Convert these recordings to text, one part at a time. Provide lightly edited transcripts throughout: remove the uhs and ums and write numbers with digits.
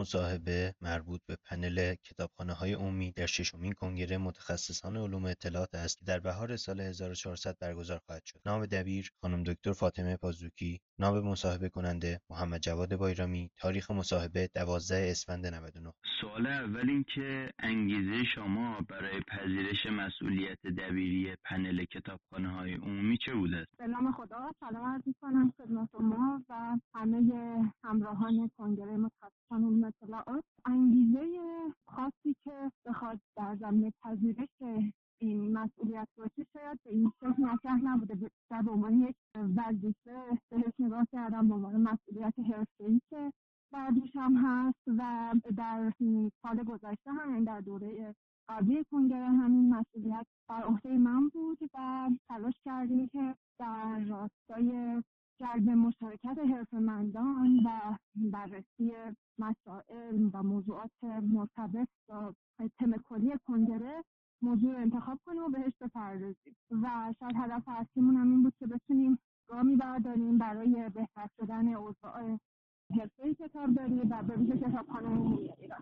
مصاحبه مربوط به پنل کتابخانه‌های عمومی در ششمین کنگره متخصصان علوم اطلاعات است که در بهار سال 1400 برگزار خواهد شد. نام دبیر خانم دکتر فاطمه پازوکی، نام مصاحبه کننده محمد جواد بایرامی، تاریخ مصاحبه 12 اسفند 99. سوال اول این که انگیزه شما برای پذیرش مسئولیت دبیری پنل کتابخانه‌های عمومی چه بوده است؟ به نام خدا سلام عرض می‌کنم خدمت شما و همه همراهان کنگره متخصصان علوم اطلاعات. انگیزه خاصی که بخواد در زمینه پذیرش این مسئولیت باشه شاید به این شکل مطرح نبوده، در به عنوان یک وظیفه بهش نگاه کردم، به عنوان مسئولیت حرفه‌ای که بر دوشم هست و در سال گذشته هم در دوره قبلی کنگره همین مسئولیت بر عهده من بود و تلاش کردیم که در راستای جلب مشارکت حرفه‌مندان و بررسی مسائل و موضوعات مرتبط با تم کلی کنگره موضوع انتخاب کنیم و بهش بپردازیم و شاید هدف اصلیمون هم این بود که بتونیم گامی برداریم برای بهتر شدن اوضاع حرفه‌ای کتابداری و به ویژه کتابخانه عمومی ایران.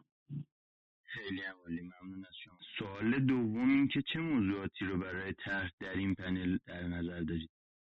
خیلی عالی، ممنون از شما. سوال دوم این که چه موضوعاتی رو برای طرح در این پنل در نظر دارید؟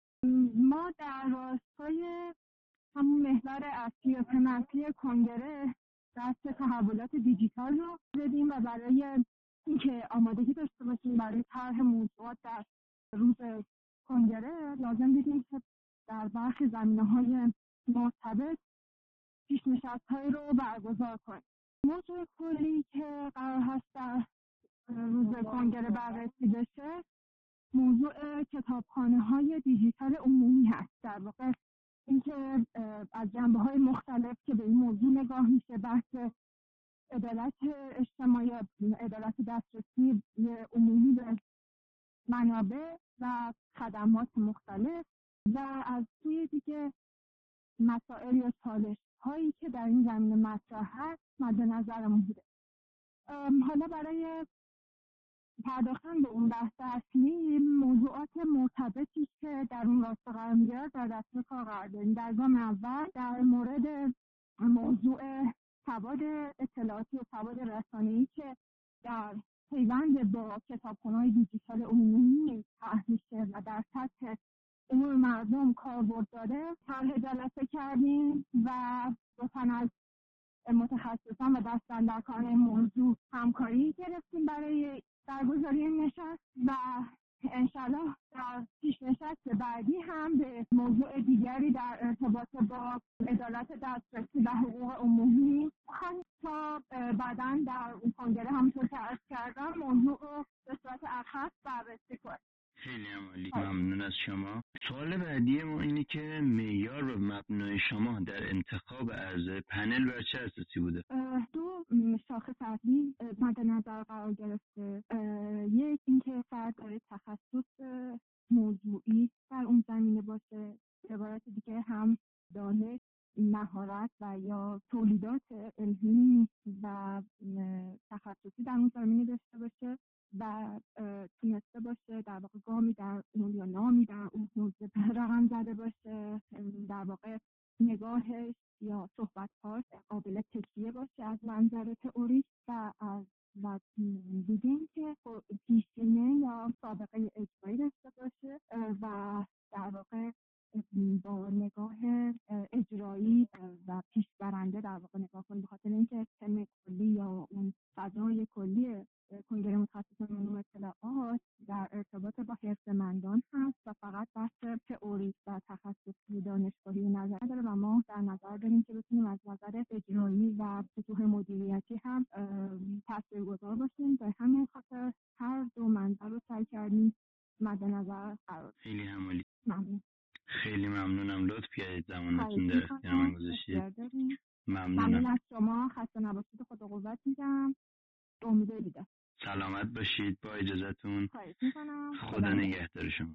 ما در راستای همون محور اصلی و تم اصلی کنگره دست تحولات دیجیتال رو زدیم و برای اینکه آمادگی داشته باشیم برای طرح موضوعات در روز کنگره لازم دیدیم که در برخی زمینه‌های مرتبط پیش‌نشست‌هایی رو برگزار کنیم. موضوع کلی که قرار هست در روز کنگره بررسی بشه موضوع کتابخانه‌های دیجیتال عمومی هست. در واقع اینکه از جنبه‌های مختلف که به این موضوع نگاه میشه، بحث عدالت اجتماعی، عدالت دسترسی عمومی به منابع و خدمات مختلف و از سوی دیگه مسائل یا چالش‌هایی که در این زمینه مطرح هست مد نظرمون بوده. حالا برای پرداختن به اون بحث اصلی موضوعات مرتبطی که در اون راستا قرار می‌گیره در دستور کار قرار داریم. در گام اول در مورد موضوع سواد اطلاعاتی و سواد رسانه‌ای که در پیوند با کتابخانه‌های دیجیتال عمومی طرح میشه و در سطح عموم مردم کاربرد داره طرح جلسه کردیم و دو تن از متخصصان و دست‌اندرکاران این موضوع همکاری گرفتیم برای برگزاری این نشست و انشالله در پیش نشست بعدی هم به موضوع دیگری در ارتباط با عدالت دسترسی و حقوق عمومی خواهیم تا بعداً در اون کنگره همونطور که عرض کردم موضوع رو به صورت اخص بررسی کنیم. خیلی عالی، ممنون از شما. سوال بعدی ما اینه که معیار و مبنای شما در انتخاب اعضای پنل بر چه اساسی بوده؟ دو شاخص اصلی مد نظر قرار گرفته. یک اینکه فرد داره تخصص موضوعی در اون زمینه باشه، به عبارت دیگه هم دانش، مهارت و یا تولیدات علمی و تخصصی در اون زمینه داشته باشه و تونسته باشه در واقع گامی در اون یا نامی در اون موضوع رقم زده باشه، در واقع نگاهش یا صحبت‌هاش قابل تکیه باشه از منظر تئوریک و دیدیم که پیشینه یا سابقه اجرایی داشته باشه و در واقع با نگاه اجرایی و پیشبرنده در واقع نگاه کنیم، بخاطر اینکه تم کلی یا اون فضای کلی کنگره متخصصان علوم اطلاعات در ارتباط با حرفه‌مندان هست و فقط بحث تئوریک و تخصصی دانشگاهی نظر داره و ما در نظر داریم که بتونیم از نظر اجرایی و سطوح مدیریتی هم تاثیرگذار باشیم. به همین خاطر هر دو منظر رو سعی کردیم مد نظر قرار. خیلی عالی. ممنون. خیلی ممنونم، لطف کردید زمانتون در اختیار من گذاشتید. ممنون از شما. خسته نباشید. خدا قوت میدم. امید دیدار. سلامت باشید. با اجازهتون. خواهش میکنم. خدا نگهدار شما.